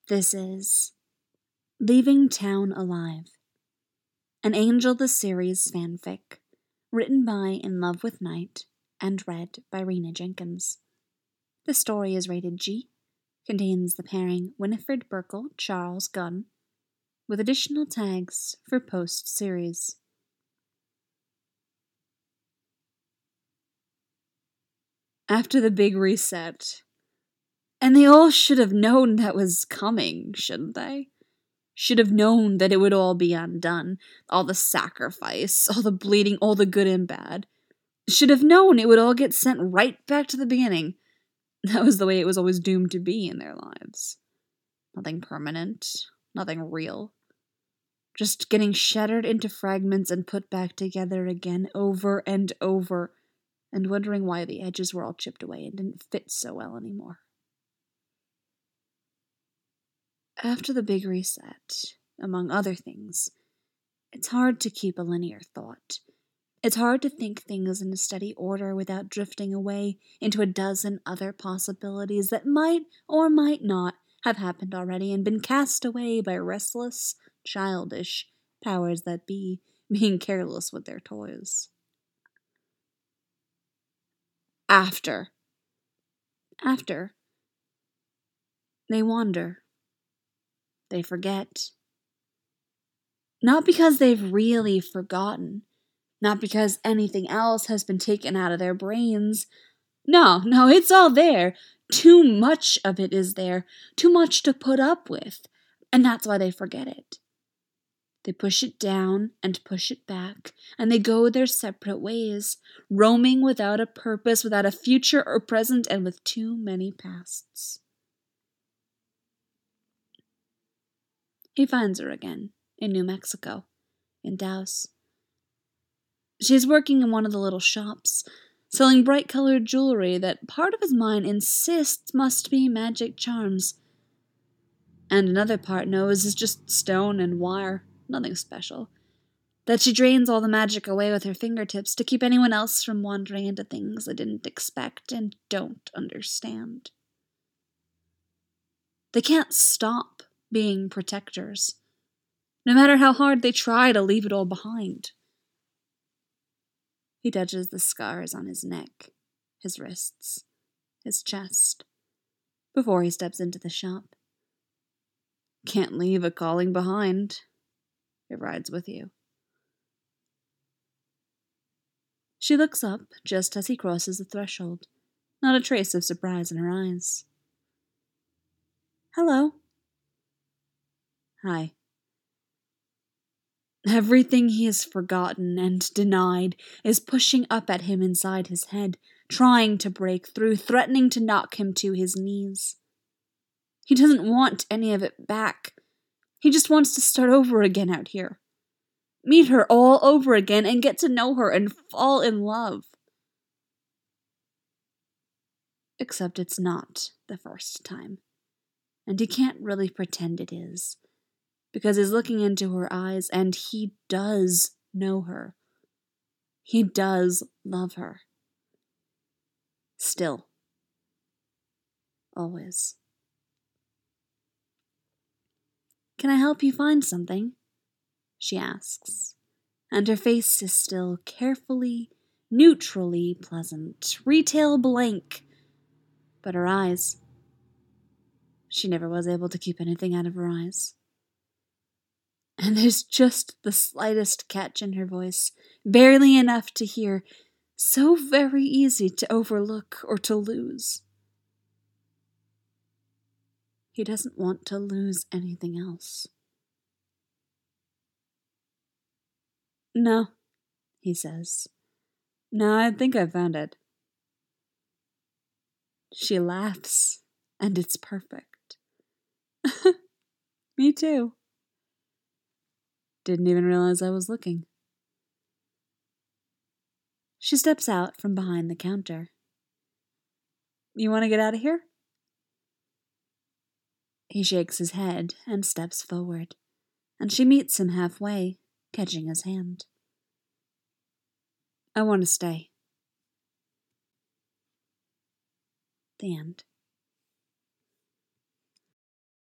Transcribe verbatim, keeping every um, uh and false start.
This is Leaving Town Alive, an Angel the Series fanfic, written by In Love with Night and read by Rena Jenkins. The story is rated G, contains the pairing Winifred Burkle, Charles Gunn, with additional tags for post-series. After the big reset, and they all should have known that was coming, shouldn't they? Should have known that it would all be undone. All the sacrifice, all the bleeding, all the good and bad. Should have known it would all get sent right back to the beginning. That was the way it was always doomed to be in their lives. Nothing permanent, nothing real. Just getting shattered into fragments and put back together again over and over, and wondering why the edges were all chipped away and didn't fit so well anymore. After the big reset, among other things, it's hard to keep a linear thought. It's hard to think things in a steady order without drifting away into a dozen other possibilities that might or might not have happened already and been cast away by restless, childish powers that be, being careless with their toys. After. After. They wander. They forget. Not because they've really forgotten. Not because anything else has been taken out of their brains. No, no, it's all there. Too much of it is there. Too much to put up with. And that's why they forget it. They push it down and push it back, and they go their separate ways, roaming without a purpose, without a future or present, and with too many pasts. He finds her again, in New Mexico, in Taos. She's working in one of the little shops, selling bright-colored jewelry that part of his mind insists must be magic charms, and another part knows is just stone and wire, nothing special, that she drains all the magic away with her fingertips to keep anyone else from wandering into things they didn't expect and don't understand. They can't stop being protectors, no matter how hard they try to leave it all behind. He touches the scars on his neck, his wrists, his chest, before he steps into the shop. Can't leave a calling behind. It rides with you. She looks up just as he crosses the threshold, not a trace of surprise in her eyes. Hello. Hi. Everything he has forgotten and denied is pushing up at him inside his head, trying to break through, threatening to knock him to his knees. He doesn't want any of it back. He just wants to start over again out here. Meet her all over again and get to know her and fall in love. Except it's not the first time. And he can't really pretend it is, because he's looking into her eyes and he does know her. He does love her. Still. Always. Can I help you find something? She asks, and her face is still carefully, neutrally pleasant, retail blank, but her eyes... She never was able to keep anything out of her eyes. And there's just the slightest catch in her voice, barely enough to hear, so very easy to overlook or to lose. He doesn't want to lose anything else. No, he says. No, I think I found it. She laughs, and it's perfect. Me too. Didn't even realize I was looking. She steps out from behind the counter. You want to get out of here? He shakes his head and steps forward, and she meets him halfway, catching his hand. I want to stay. The end.